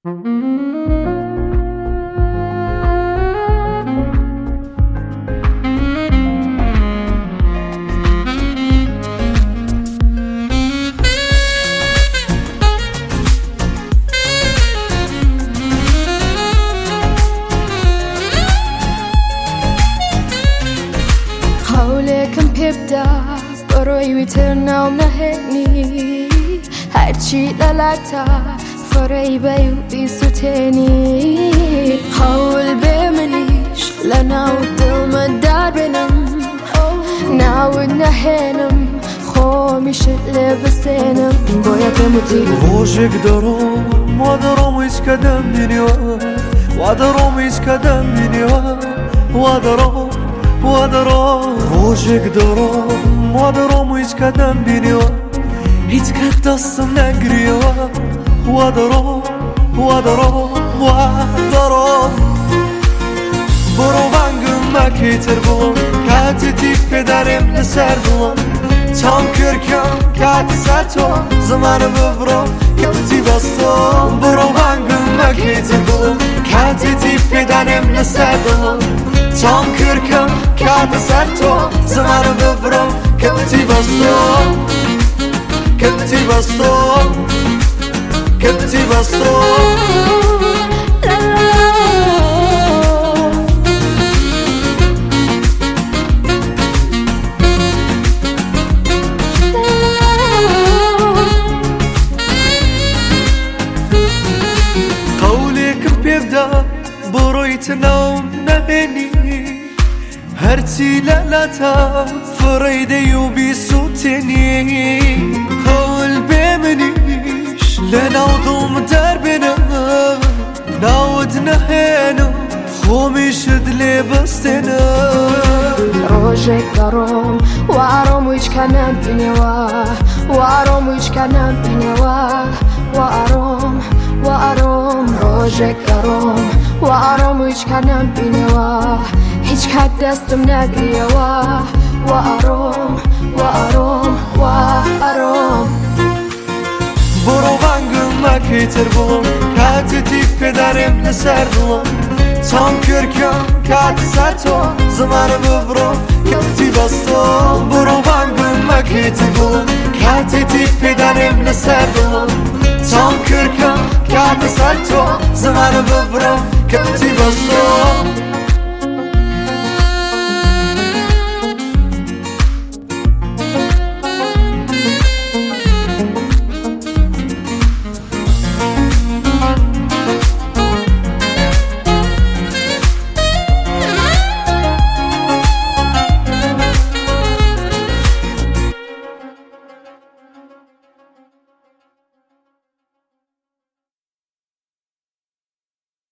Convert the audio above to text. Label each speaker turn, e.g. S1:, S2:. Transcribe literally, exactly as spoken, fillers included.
S1: حولكم بيبدأ بروي ويترنا ومنهني هرچی لالتا فرای بیو بیستنی حول بملیش لناود دل مدار بنم ناود نهنم خومیش لبسنم باید بموتی
S2: روزك دارم و دارم ایش کدم بینیو و دارم ایش کدم بینیو و دارم و دارم روزك دارم و دارم ایش کدم بینیو هیچ کد دستم نگریو و دارم و دارم و دارم برو بانگم مکیتر بولم کاتی تیپ پدرم لسر بولم تام کرکم کاتی سر تو زمان ببرم کبتی بستم برو بانگم مکیتر بولم کاتی تیپ پدرم لسر بولم تام کرکم کاتی سر تو زمان ببرم کبتی بستم کبتی بستم کبتی بستم برويت نوم نهني هرتي لالتا فريدي وبيسوتني قول بمنيش لنوضم دربنا ناود نهنو خوميش دلي بستنا
S1: روزك دارم و آرام ویش کنم بینیوا و آرام ویش کنم بینیوا و آرام و آرام روزك دارم و آرام ویش کنم بینیوا هیچ کد دستم نگریوا و آرام و آرام و آرام
S2: برو بانگم مکیتر بولم کاتی تیپ پدرم لسر بولم تام کرکم کاتی سر تو زمان ببرم کبتی بستم برو بانگم مکیتر بولم کاتی تیپ پدرم لسر بولم تام کرکم کاتی سر تو زمان ببرم کبتی بستم